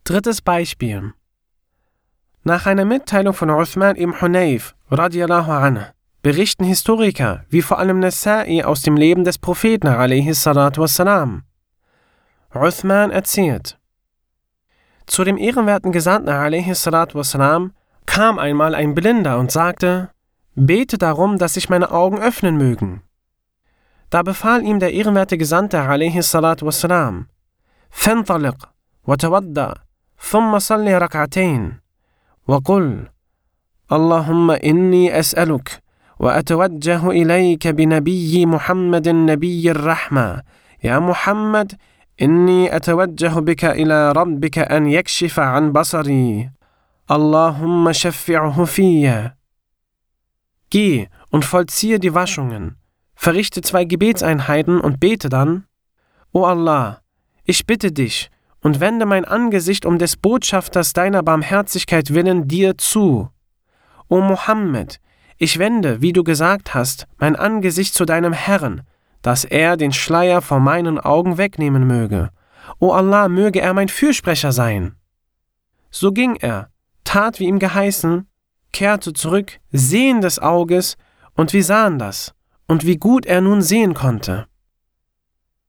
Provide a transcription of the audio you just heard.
Drittes Beispiel. Nach einer Mitteilung von Uthman ibn Hunayf radiyallahu anhu berichten Historiker, wie vor allem Nasa'i, aus dem Leben des Propheten a.s.w. Uthman erzählt: Zu dem ehrenwerten Gesandten a.s.w. kam einmal ein Blinder und sagte: Bete darum, dass sich meine Augen öffnen mögen. Da befahl ihm der ehrenwerte Gesandte a.s.w. فانطلق وتوضأ ثم صل ركعتين وقل اللهم إني أسألك وأتوجه إليك بنبي محمد نبي الرحمة يا محمد إني أتوجه بك إلى ربك أن يكشف عن بصري اللهم شفعه في. Geh und vollziehe die Waschungen, verrichte 2 Gebetseinheiten und bete dann: O Allah, ich bitte dich und wende mein Angesicht um des Botschafters deiner Barmherzigkeit willen dir zu. O Muhammad, ich wende, wie du gesagt hast, mein Angesicht zu deinem Herrn, dass er den Schleier vor meinen Augen wegnehmen möge. O Allah, möge er mein Fürsprecher sein. So ging er, tat wie ihm geheißen, kehrte zurück, sehendes Auges, und wir sahen das, und wie gut er nun sehen konnte.